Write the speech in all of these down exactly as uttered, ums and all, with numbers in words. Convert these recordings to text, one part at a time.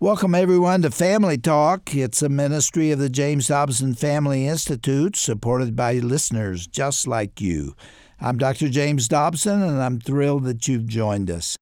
Welcome, everyone, to Family Talk. It's a ministry of the James Dobson Family Institute, supported by listeners just like you. I'm Doctor James Dobson, and I'm thrilled that you've joined us.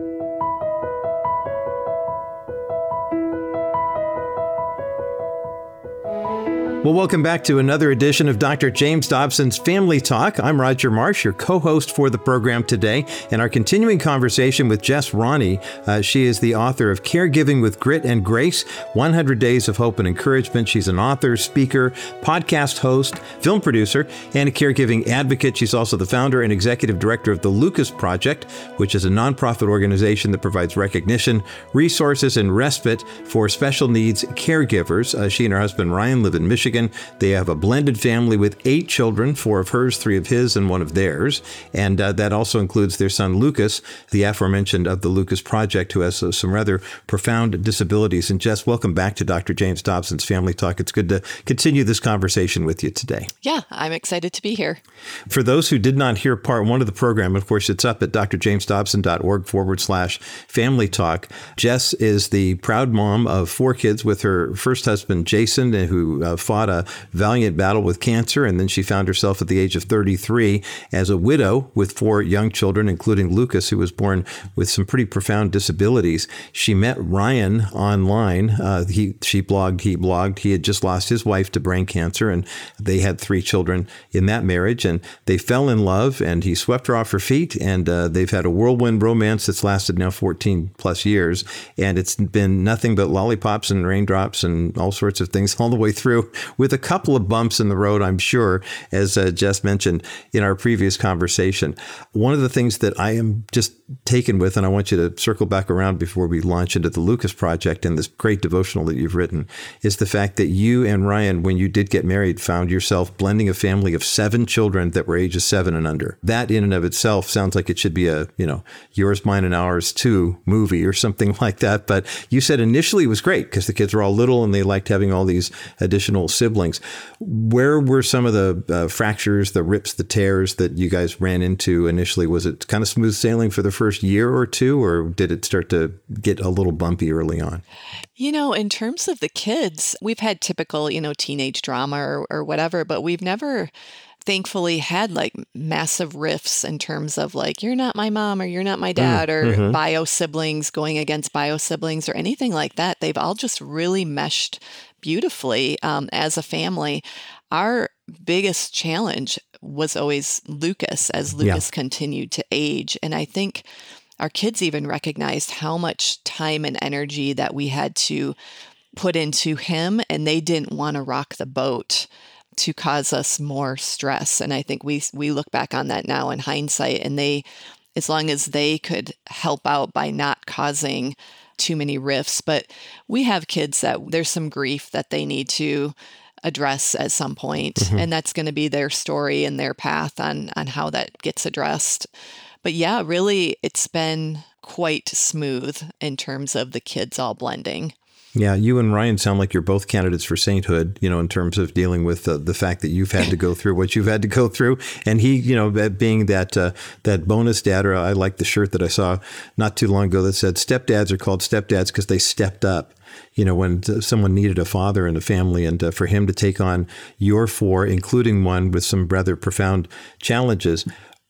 Well, welcome back to another edition of Doctor James Dobson's Family Talk. I'm Roger Marsh, your co-host for the program today, and our continuing conversation with Jess Roney. Uh, she is the author of Caregiving with Grit and Grace, one hundred Days of Hope and Encouragement. She's an author, speaker, podcast host, film producer, and a caregiving advocate. She's also the founder and executive director of the Lucas Project, which is a nonprofit organization that provides recognition, resources, and respite for special needs caregivers. Uh, she and her husband, Ryan, live in Michigan. They have a blended family with eight children, four of hers, three of his, and one of theirs. And uh, that also includes their son, Lucas, the aforementioned of the Lucas Project, who has uh, some rather profound disabilities. And Jess, welcome back to Doctor James Dobson's Family Talk. It's good to continue this conversation with you today. Yeah, I'm excited to be here. For those who did not hear part one of the program, of course, it's up at drjamesdobson.org forward slash family talk. Jess is the proud mom of four kids with her first husband, Jason, who uh, fought a valiant battle with cancer, and then she found herself at the age of thirty-three as a widow with four young children, including Lucas, who was born with some pretty profound disabilities. She met Ryan online. Uh, he, she blogged, he blogged. He had just lost his wife to brain cancer, and they had three children in that marriage, and they fell in love, and he swept her off her feet, and uh, they've had a whirlwind romance that's lasted now fourteen plus years, and it's been nothing but lollipops and raindrops and all sorts of things all the way through, with a couple of bumps in the road, I'm sure, as uh, Jess mentioned in our previous conversation. One of the things that I am just taken with, and I want you to circle back around before we launch into the Lucas Project and this great devotional that you've written, is the fact that you and Ryan, when you did get married, found yourself blending a family of seven children that were ages seven and under. That in and of itself sounds like it should be a, you know, yours, mine, and ours too movie or something like that. But you said initially it was great because the kids were all little and they liked having all these additional siblings. Where were some of the uh, fractures, the rips, the tears that you guys ran into initially? Was it kind of smooth sailing for the first year or two, or did it start to get a little bumpy early on? You know, in terms of the kids, we've had typical, you know, teenage drama or, or whatever, but we've never thankfully had like massive rifts in terms of like, you're not my mom or you're not my dad, or mm-hmm. bio siblings going against bio siblings or anything like that. They've all just really meshed beautifully um, as a family. Our biggest challenge was always Lucas as Lucas yeah. continued to age. And I think our kids even recognized how much time and energy that we had to put into him, and they didn't want to rock the boat to cause us more stress. And I think we we look back on that now in hindsight, and they, as long as they could help out by not causing too many rifts. But we have kids that there's some grief that they need to address at some point, mm-hmm. and that's going to be their story and their path on on how that gets addressed. But yeah, really, it's been quite smooth in terms of the kids all blending. Yeah, you and Ryan sound like you're both candidates for sainthood, you know, in terms of dealing with uh, the fact that you've had to go through what you've had to go through. And he, you know, being that uh, that bonus dad, or I like the shirt that I saw not too long ago that said stepdads are called stepdads because they stepped up. You know, when someone needed a father in a family, and uh, for him to take on your four, including one with some rather profound challenges.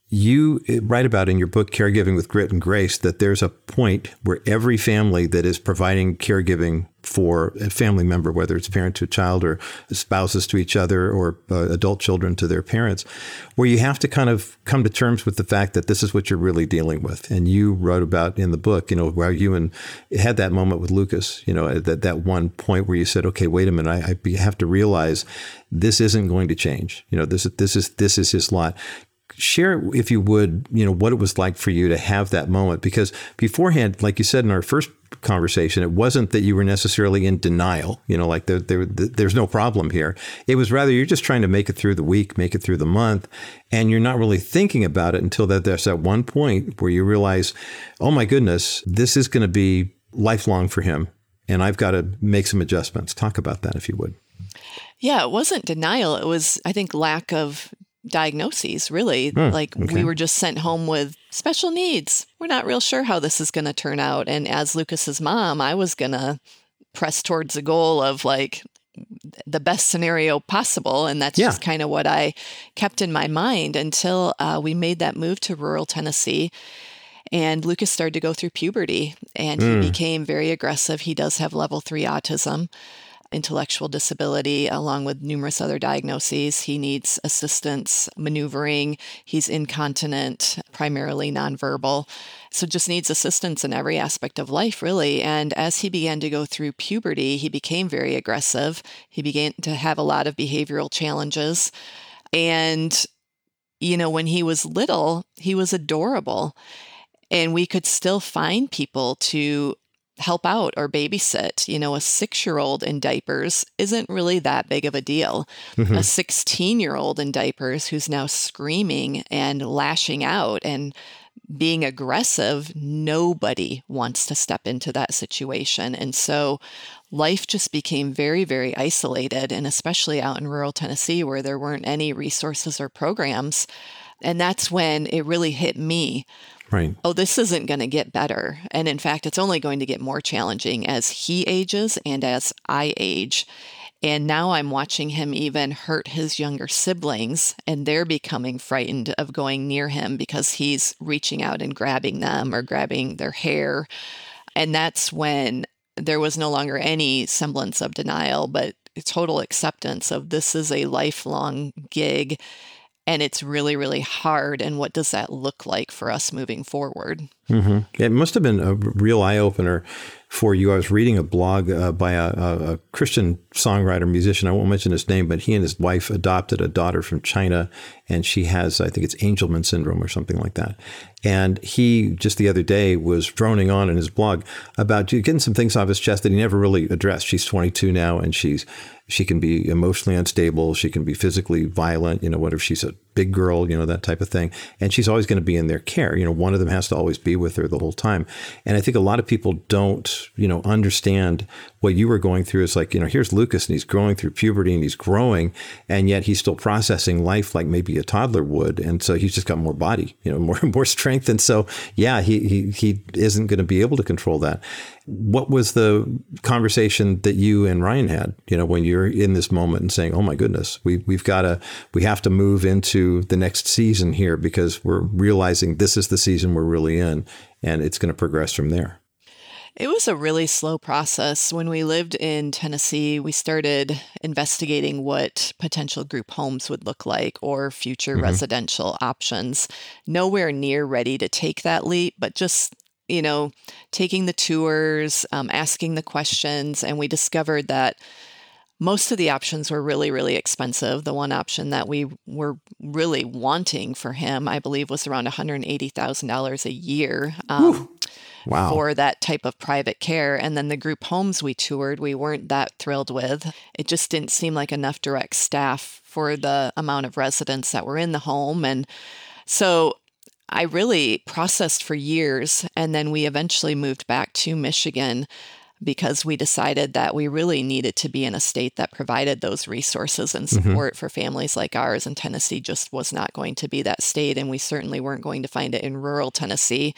You write about in your book, Caregiving with Grit and Grace, that there's a point where every family that is providing caregiving for a family member, whether it's parent to a child or spouses to each other or uh, adult children to their parents, where you have to kind of come to terms with the fact that this is what you're really dealing with. And you wrote about in the book, you know, where you and had that moment with Lucas, you know, that, that one point where you said, okay, wait a minute, I, I have to realize this isn't going to change. You know, this, this is, this is his lot. Share, if you would, you know, what it was like for you to have that moment, because beforehand, like you said in our first conversation, it wasn't that you were necessarily in denial, you know, like there, there, there's no problem here. It was rather you're just trying to make it through the week, make it through the month, and you're not really thinking about it until that there's that one point where you realize, oh my goodness, this is going to be lifelong for him, and I've got to make some adjustments. Talk about that, if you would. Yeah, it wasn't denial. It was, I think, lack of diagnoses, really. Hmm, like okay. we were just sent home with special needs. We're not real sure how this is going to turn out. And as Lucas's mom, I was going to press towards the goal of like the best scenario possible. And that's yeah. just kind of what I kept in my mind until uh, we made that move to rural Tennessee. And Lucas started to go through puberty, and mm. he became very aggressive. He does have level three autism, intellectual disability, along with numerous other diagnoses. He needs assistance maneuvering. He's incontinent, primarily nonverbal. So just needs assistance in every aspect of life, really. And as he began to go through puberty, he became very aggressive. He began to have a lot of behavioral challenges. And, you know, when he was little, he was adorable. And we could still find people to help out or babysit. You know, a six-year-old in diapers isn't really that big of a deal. Mm-hmm. A sixteen-year-old in diapers who's now screaming and lashing out and being aggressive, nobody wants to step into that situation. And so life just became very, very isolated, and especially out in rural Tennessee where there weren't any resources or programs. And that's when it really hit me. Right. Oh, this isn't going to get better. And in fact, it's only going to get more challenging as he ages and as I age. And now I'm watching him even hurt his younger siblings, and they're becoming frightened of going near him because he's reaching out and grabbing them or grabbing their hair. And that's when there was no longer any semblance of denial, but total acceptance of this is a lifelong gig. And it's really, really hard. And what does that look like for us moving forward? Mm-hmm. It must have been a real eye-opener for you. I was reading a blog uh, by a, a Christian songwriter, musician. I won't mention his name, but he and his wife adopted a daughter from China, and she has, I think it's Angelman syndrome or something like that. And he, just the other day, was droning on in his blog about getting some things off his chest that he never really addressed. She's twenty-two now, and she's she can be emotionally unstable. She can be physically violent, you know, what if she's a big girl, you know, that type of thing. And she's always going to be in their care. You know, one of them has to always be with her the whole time. And I think a lot of people don't, you know, understand what you were going through. Is like, you know, here's Lucas and he's growing through puberty and he's growing, and yet he's still processing life like maybe a toddler would. And so he's just got more body, you know, more more strength. And so, yeah, he he he isn't going to be able to control that. What was the conversation that you and Ryan had, you know, when you're in this moment and saying, oh, my goodness, we, we've got to we have to move into the next season here because we're realizing this is the season we're really in, and it's going to progress from there? It was a really slow process. When we lived in Tennessee, we started investigating what potential group homes would look like or future mm-hmm. residential options. Nowhere near ready to take that leap, but just you know, taking the tours, um, asking the questions, and we discovered that most of the options were really, really expensive. The one option that we were really wanting for him, I believe, was around one hundred eighty thousand dollars a year um, wow. for that type of private care. And then the group homes we toured, we weren't that thrilled with. It just didn't seem like enough direct staff for the amount of residents that were in the home. And so I really processed for years, and then we eventually moved back to Michigan because we decided that we really needed to be in a state that provided those resources and support mm-hmm. for families like ours, and Tennessee just was not going to be that state, and we certainly weren't going to find it in rural Tennessee.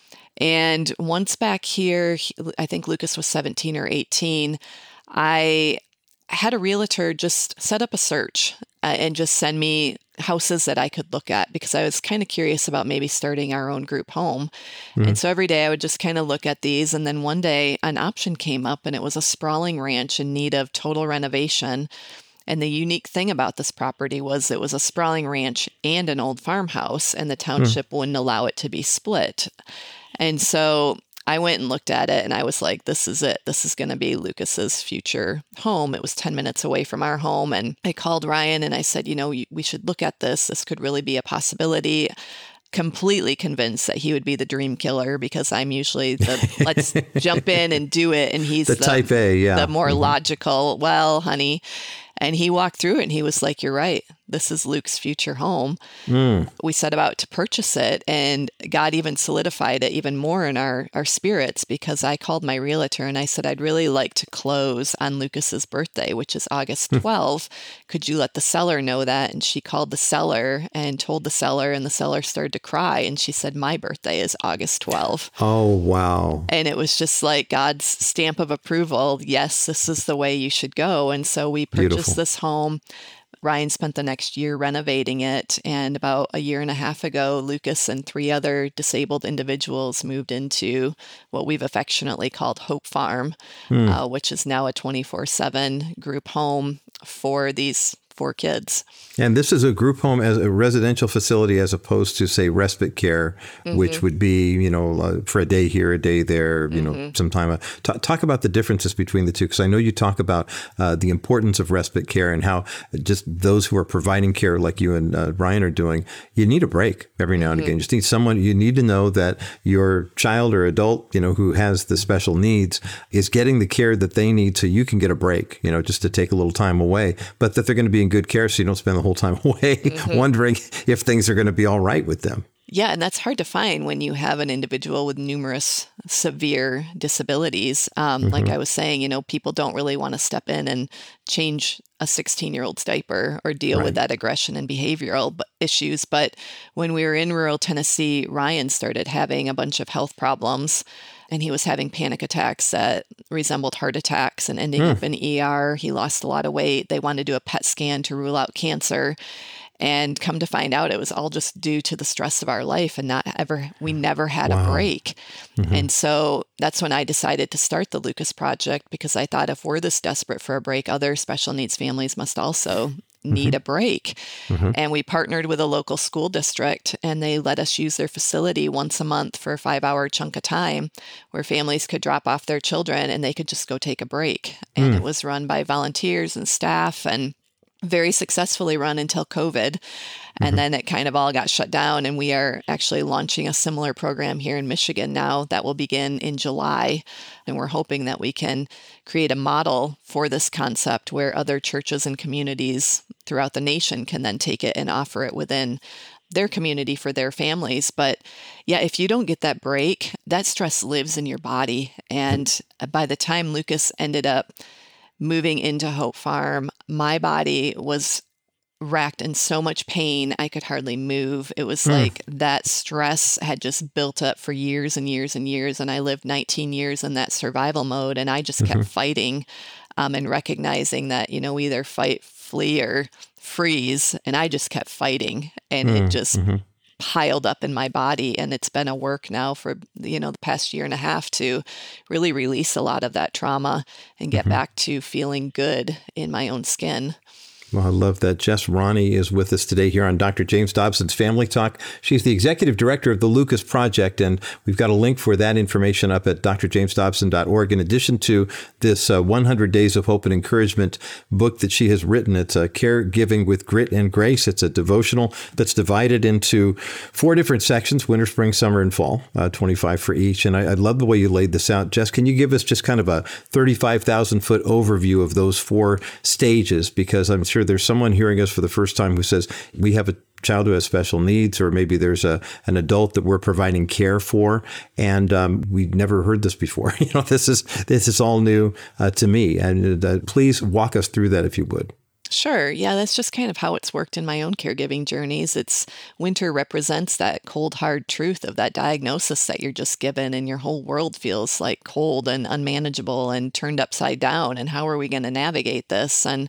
And once back here, I think Lucas was seventeen or eighteen, I had a realtor just set up a search uh, and just send me houses that I could look at because I was kind of curious about maybe starting our own group home. Mm-hmm. And so every day I would just kind of look at these. And then one day an option came up, and it was a sprawling ranch in need of total renovation. And the unique thing about this property was it was a sprawling ranch and an old farmhouse, and the township mm-hmm. wouldn't allow it to be split. And so I went and looked at it, and I was like, this is it. This is going to be Lucas's future home. It was ten minutes away from our home. And I called Ryan and I said, you know, we should look at this. This could really be a possibility. Completely convinced that he would be the dream killer because I'm usually the let's jump in and do it. And he's the, the type A, yeah. the more mm-hmm. logical, well, honey. And he walked through it and he was like, you're right. this is Luke's future home. Mm. We set about to purchase it, and God even solidified it even more in our, our spirits, because I called my realtor and I said, I'd really like to close on Lucas's birthday, which is August twelfth. Could you let the seller know that? And she called the seller and told the seller, and the seller started to cry. And she said, my birthday is August twelfth. Oh, wow. And it was just like God's stamp of approval. Yes, this is the way you should go. And so we purchased Beautiful. this home. Ryan spent the next year renovating it. And about a year and a half ago, Lucas and three other disabled individuals moved into what we've affectionately called Hope Farm, Hmm. uh, which is now a twenty-four seven group home for these four kids. And this is a group home as a residential facility as opposed to, say, respite care, Mm-hmm. which would be, you know, uh, for a day here, a day there, you Mm-hmm. know, sometime. Uh, t- talk about the differences between the two, because I know you talk about uh, the importance of respite care and how just those who are providing care like you and uh, Ryan are doing, you need a break every now and Mm-hmm. again. You just need someone, you need to know that your child or adult, you know, who has the special needs is getting the care that they need so you can get a break, you know, just to take a little time away, but that they're going to be in good care so you don't spend the whole time away Mm-hmm. wondering if things are going to be all right with them. Yeah, and that's hard to find when you have an individual with numerous severe disabilities. Um, Mm-hmm. Like I was saying, you know, people don't really want to step in and change a sixteen-year-old's diaper or deal Right. with that aggression and behavioral b- issues. But when we were in rural Tennessee, Ryan started having a bunch of health problems, and he was having panic attacks that resembled heart attacks and ending up in E R. He lost a lot of weight. They wanted to do a P E T scan to rule out cancer. And come to find out, it was all just due to the stress of our life, and not ever, we never had Wow. a break. And so that's when I decided to start the Lucas Project, because I thought if we're this desperate for a break, other special needs families must also need a break. And we partnered with a local school district, and they let us use their facility once a month for a five hour chunk of time where families could drop off their children and they could just go take a break. And it was run by volunteers and staff, and very successfully run until COVID. And then it kind of all got shut down. And we are actually launching a similar program here in Michigan now that will begin in July. And we're hoping that we can create a model for this concept where other churches and communities throughout the nation can then take it and offer it within their community for their families. But yeah, if you don't get that break, that stress lives in your body. And by the time Lucas ended up moving into Hope Farm, my body was racked in so much pain, I could hardly move. It was like that stress had just built up for years and years and years. And I lived nineteen years in that survival mode. And I just kept fighting um, and recognizing that, you know, we either fight, flee, or freeze. And I just kept fighting. And it just piled up in my body. And it's been a work now for, you know, the past year and a half to really release a lot of that trauma and get back to feeling good in my own skin. Well, I love that. Jess Roney is with us today here on Doctor James Dobson's Family Talk. She's the executive director of the Lucas Project, and we've got a link for that information up at d r james dobson dot org. In addition to this uh, one hundred Days of Hope and Encouragement book that she has written, it's a Caregiving with Grit and Grace. It's a devotional that's divided into four different sections: winter, spring, summer, and fall, uh, twenty-five for each. And I, I love the way you laid this out. Jess, can you give us just kind of a thirty-five thousand foot overview of those four stages? Because I'm sure there's someone hearing us for the first time who says, we have a child who has special needs, or maybe there's a an adult that we're providing care for, and um, we've never heard this before. You know, this is this is all new uh, to me. And uh, please walk us through that if you would. Sure. Yeah, that's just kind of how it's worked in my own caregiving journeys. It's winter represents that cold, hard truth of that diagnosis that you're just given, and your whole world feels like cold and unmanageable and turned upside down. And how are we going to navigate this? And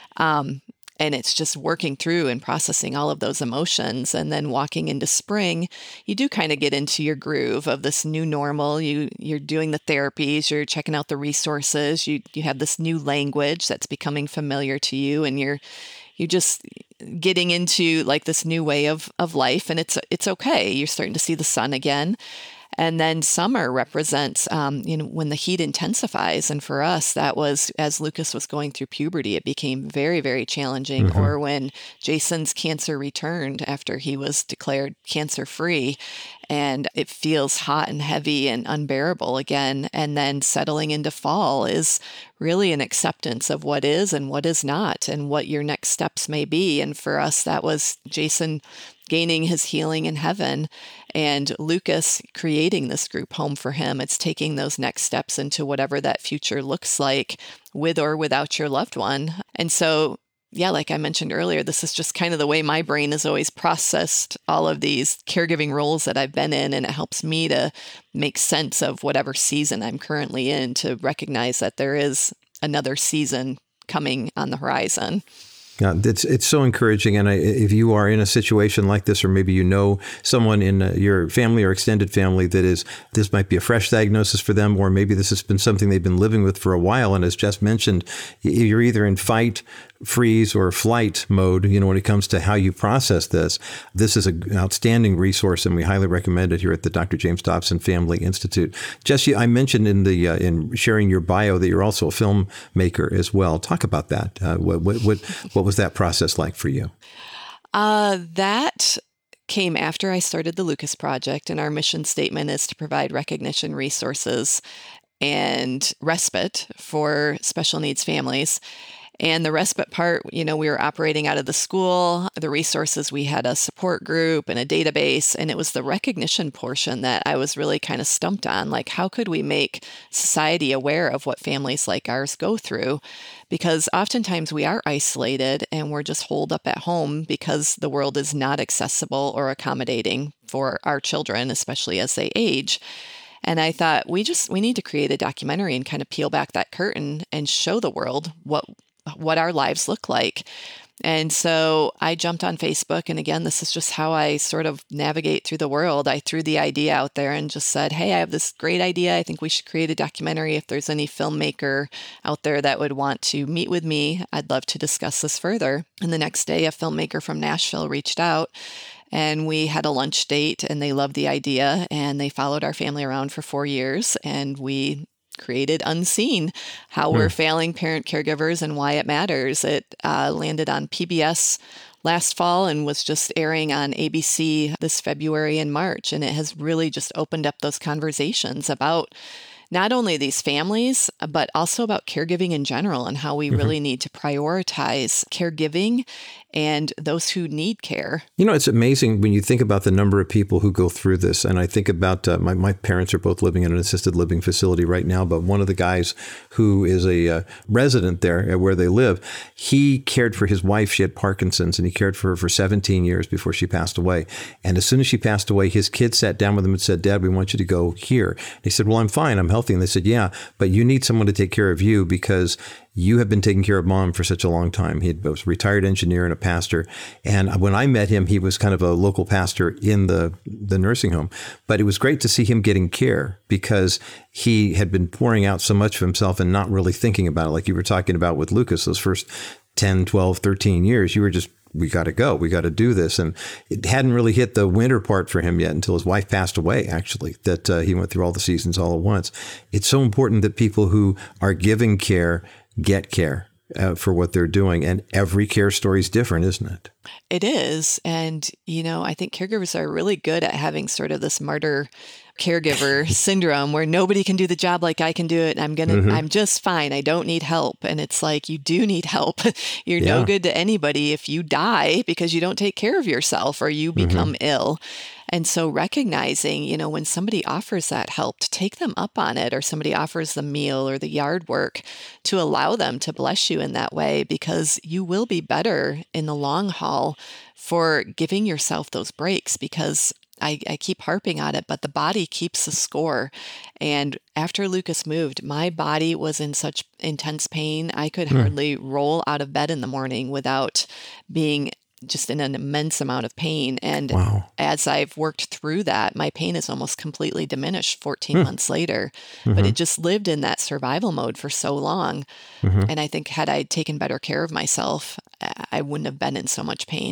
um, and it's just working through and processing all of those emotions. And then walking into spring, you do kind of get into your groove of this new normal. You, you're doing the therapies, you're checking out the resources, you, you have this new language that's becoming familiar to you, and you're, you're just getting into like this new way of, of life. And it's, it's okay. You're starting to see the sun again. And then summer represents, um, you know, when the heat intensifies. And for us, that was as Lucas was going through puberty, it became very, very challenging. Mm-hmm. Or when Jason's cancer returned after he was declared cancer-free, and it feels hot and heavy and unbearable again. And then settling into fall is really an acceptance of what is and what is not, and what your next steps may be. And for us, that was Jason gaining his healing in heaven, and Lucas creating this group home for him. It's taking those next steps into whatever that future looks like, with or without your loved one. And so, yeah, like I mentioned earlier, this is just kind of the way my brain has always processed all of these caregiving roles that I've been in. And it helps me to make sense of whatever season I'm currently in, to recognize that there is another season coming on the horizon. Yeah, it's it's so encouraging. And I, if you are in a situation like this, or maybe you know someone in uh, your family or extended family that is, this might be a fresh diagnosis for them, or maybe this has been something they've been living with for a while. And as Jess mentioned, you're either in fight, freeze, or flight mode, you know, when it comes to how you process this. This is an outstanding resource, and we highly recommend it here at the Doctor James Dobson Family Institute. Jesse, I mentioned in the uh, in sharing your bio that you're also a filmmaker as well. Talk about that. Uh, what, what what what was that process like for you? Uh, that came after I started the Lucas Project, and our mission statement is to provide recognition, resources, and respite for special needs families. And the respite part, you know, we were operating out of the school, the resources, we had a support group and a database, and it was the recognition portion that I was really kind of stumped on. Like, how could we make society aware of what families like ours go through? Because oftentimes we are isolated and we're just holed up at home because the world is not accessible or accommodating for our children, especially as they age. And I thought, we just, we need to create a documentary and kind of peel back that curtain and show the world what what our lives look like. And so I jumped on Facebook. And again, this is just how I sort of navigate through the world. I threw the idea out there and just said, hey, I have this great idea. I think we should create a documentary. If there's any filmmaker out there that would want to meet with me, I'd love to discuss this further. And the next day, a filmmaker from Nashville reached out, and we had a lunch date, and they loved the idea, and they followed our family around for four years. And we created Unseen, How We're mm. Failing Parent Caregivers and Why It Matters. It uh, landed on P B S last fall and was just airing on A B C this February and March. And it has really just opened up those conversations about not only these families, but also about caregiving in general, and how we mm-hmm. really need to prioritize caregiving and those who need care. You know, it's amazing when you think about the number of people who go through this. And I think about uh, my, my parents are both living in an assisted living facility right now, but one of the guys who is a uh, resident there where they live, he cared for his wife. She had Parkinson's, and he cared for her for seventeen years before she passed away. And as soon as she passed away, his kids sat down with him and said, Dad, we want you to go here. And he said, well, I'm fine. I'm healthy. And they said, yeah, but you need someone to take care of you because you have been taking care of Mom for such a long time. He was a retired engineer and a pastor. And when I met him, he was kind of a local pastor in the, the nursing home. But it was great to see him getting care because he had been pouring out so much of himself and not really thinking about it. Like you were talking about with Lucas, those first ten, twelve, thirteen years, you were just, we got to go. We got to do this. And it hadn't really hit the winter part for him yet until his wife passed away, actually, that uh, he went through all the seasons all at once. It's so important that people who are giving care get care uh, for what they're doing. And every care story is different, isn't it? It is. And, you know, I think caregivers are really good at having sort of this martyr caregiver syndrome where nobody can do the job like I can do it. And I'm going to, mm-hmm. I'm just fine. I don't need help. And it's like, you do need help. You're yeah. no good to anybody if you die because you don't take care of yourself or you become mm-hmm. ill. And so recognizing, you know, when somebody offers that help, to take them up on it, or somebody offers the meal or the yard work, to allow them to bless you in that way, because you will be better in the long haul for giving yourself those breaks, because I, I keep harping on it, but the body keeps the score. And after Lucas moved, my body was in such intense pain. I could mm. hardly roll out of bed in the morning without being just in an immense amount of pain. And wow. as I've worked through that, my pain is almost completely diminished fourteen mm. months later. Mm-hmm. But it just lived in that survival mode for so long. Mm-hmm. And I think had I taken better care of myself, I wouldn't have been in so much pain.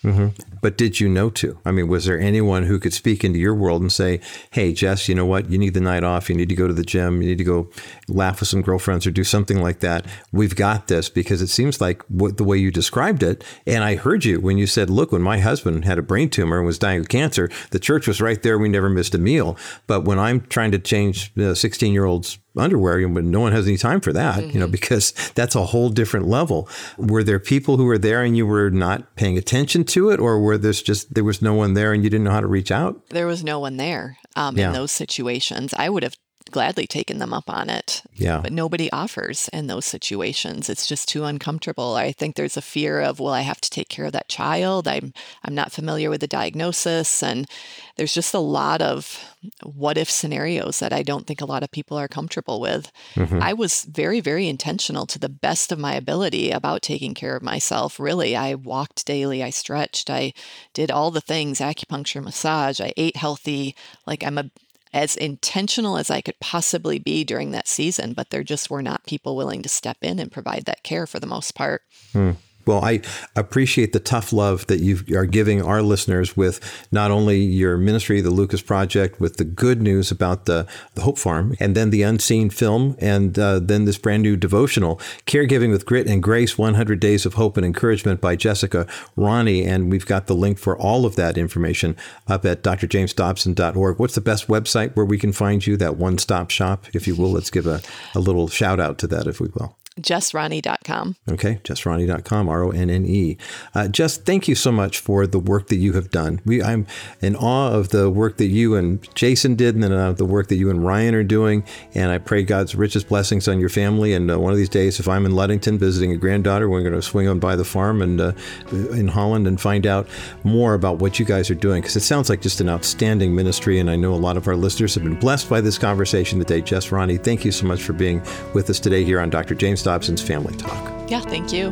Mm-hmm. But did you know to? I mean, was there anyone who could speak into your world and say, hey, Jess, you know what? You need the night off. You need to go to the gym. You need to go laugh with some girlfriends or do something like that. We've got this, because it seems like what, the way you described it. And I heard you when you said, look, when my husband had a brain tumor and was dying of cancer, the church was right there. We never missed a meal. But when I'm trying to change a sixteen-year-old's underwear, but no one has any time for that, mm-hmm. you know, because that's a whole different level. Were there people who were there and you were not paying attention to it, or were there's just there was no one there and you didn't know how to reach out? There was no one there um, yeah. in those situations. I would have gladly taken them up on it. Yeah. But nobody offers in those situations. It's just too uncomfortable. I think there's a fear of, well, I have to take care of that child. I'm I'm not familiar with the diagnosis. And there's just a lot of what if scenarios that I don't think a lot of people are comfortable with. Mm-hmm. I was very, very intentional to the best of my ability about taking care of myself. Really, I walked daily. I stretched. I did all the things, acupuncture, massage. I ate healthy. Like I'm a as intentional as I could possibly be during that season, but there just were not people willing to step in and provide that care for the most part. Hmm. Well, I appreciate the tough love that you are giving our listeners with not only your ministry, the Lucas Project, with the good news about the, the Hope Farm, and then the Unseen film, and uh, then this brand new devotional, Caregiving with Grit and Grace, one hundred Days of Hope and Encouragement by Jessica Roney. And we've got the link for all of that information up at d r james dobson dot org. What's the best website where we can find you, that one-stop shop, if you will? Let's give a, a little shout out to that, if we will. jess roney dot com. Okay, jess roney dot com, R O N N E. Uh, Jess, thank you so much for the work that you have done. We, I'm in awe of the work that you and Jason did, and then uh, the work that you and Ryan are doing. And I pray God's richest blessings on your family. And uh, one of these days, if I'm in Ludington visiting a granddaughter, we're going to swing on by the farm and uh, in Holland and find out more about what you guys are doing, because it sounds like just an outstanding ministry. And I know a lot of our listeners have been blessed by this conversation today. Jess Roney, thank you so much for being with us today here on Doctor James Dobson's Family Talk. Yeah, thank you.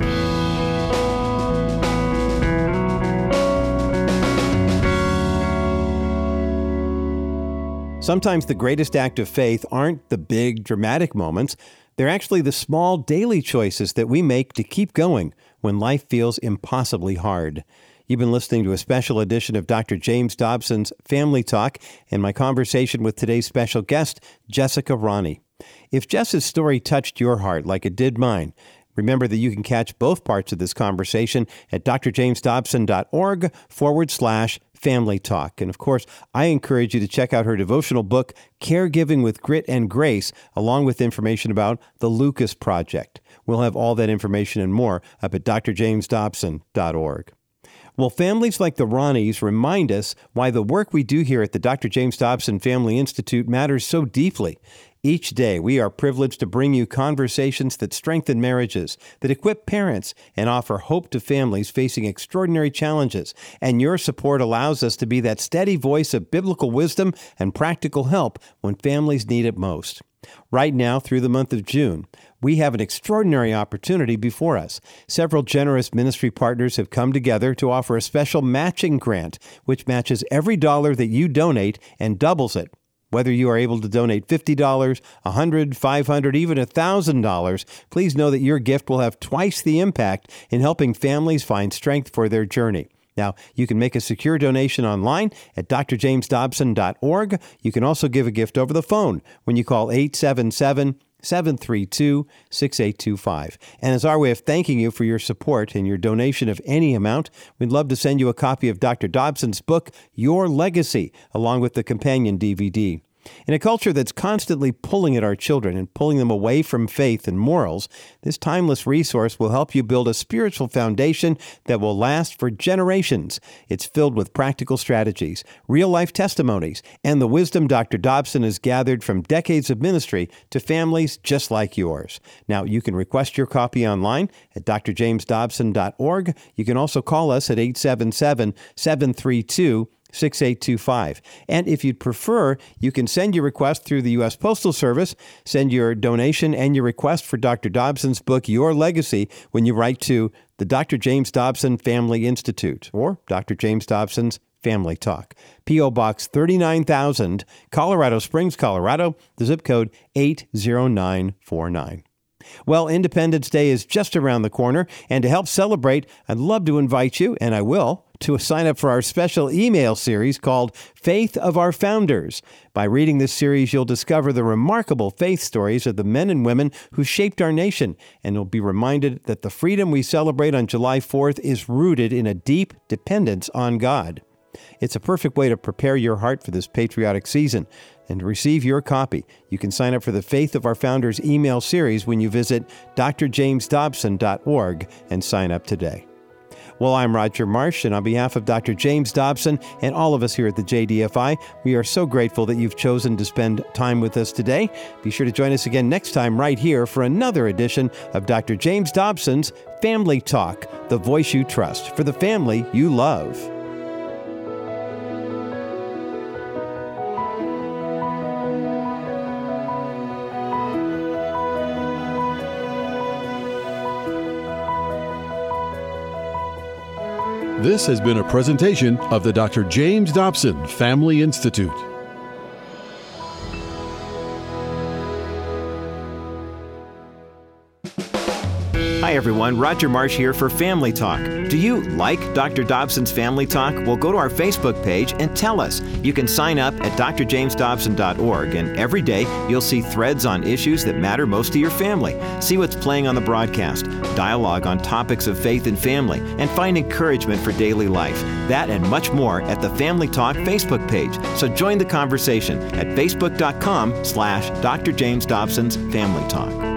Sometimes the greatest act of faith aren't the big dramatic moments. They're actually the small daily choices that we make to keep going when life feels impossibly hard. You've been listening to a special edition of Doctor James Dobson's Family Talk and my conversation with today's special guest, Jessica Roney. If Jess's story touched your heart like it did mine, remember that you can catch both parts of this conversation at d r james dobson dot org forward slash family talk. And of course, I encourage you to check out her devotional book, Caregiving with Grit and Grace, along with information about the Lucas Project. We'll have all that information and more up at d r james dobson dot org. Well, families like the Roneys remind us why the work we do here at the Doctor James Dobson Family Institute matters so deeply. Each day, we are privileged to bring you conversations that strengthen marriages, that equip parents, and offer hope to families facing extraordinary challenges. And your support allows us to be that steady voice of biblical wisdom and practical help when families need it most. Right now, through the month of June, we have an extraordinary opportunity before us. Several generous ministry partners have come together to offer a special matching grant, which matches every dollar that you donate and doubles it. Whether you are able to donate fifty dollars, one hundred dollars, five hundred dollars, even one thousand dollars, please know that your gift will have twice the impact in helping families find strength for their journey. Now, you can make a secure donation online at d r james dobson dot org. You can also give a gift over the phone when you call eight seven seven, seven three two, six eight two five. And as our way of thanking you for your support and your donation of any amount, we'd love to send you a copy of Doctor Dobson's book, Your Legacy, along with the companion D V D. In a culture that's constantly pulling at our children and pulling them away from faith and morals, this timeless resource will help you build a spiritual foundation that will last for generations. It's filled with practical strategies, real-life testimonies, and the wisdom Doctor Dobson has gathered from decades of ministry to families just like yours. Now, you can request your copy online at d r james dobson dot org. You can also call us at eight seven seven, seven three two, six eight two five. And if you'd prefer, you can send your request through the U S Postal Service. Send your donation and your request for Doctor Dobson's book, Your Legacy, when you write to the Doctor James Dobson Family Institute or Doctor James Dobson's Family Talk. P O. Box thirty-nine thousand, Colorado Springs, Colorado, the zip code eight zero nine four nine. Well, Independence Day is just around the corner, and to help celebrate, I'd love to invite you, and I will, to sign up for our special email series called Faith of Our Founders. By reading this series, you'll discover the remarkable faith stories of the men and women who shaped our nation, and you'll be reminded that the freedom we celebrate on July fourth is rooted in a deep dependence on God. It's a perfect way to prepare your heart for this patriotic season. And to receive your copy, you can sign up for the Faith of Our Founders email series when you visit d r james dobson dot org and sign up today. Well, I'm Roger Marsh, and on behalf of Doctor James Dobson and all of us here at the J D F I, we are so grateful that you've chosen to spend time with us today. Be sure to join us again next time right here for another edition of Doctor James Dobson's Family Talk, the voice you trust for the family you love. This has been a presentation of the Doctor James Dobson Family Institute. Hi everyone, Roger Marsh here for Family Talk. Do you like Doctor Dobson's Family Talk? Well, go to our Facebook page and tell us. You can sign up at d r james dobson dot org, and every day you'll see threads on issues that matter most to your family. See what's playing on the broadcast, dialogue on topics of faith and family, and find encouragement for daily life. That and much more at the Family Talk Facebook page. So join the conversation at facebook dot com slash Doctor James Dobson's Family Talk.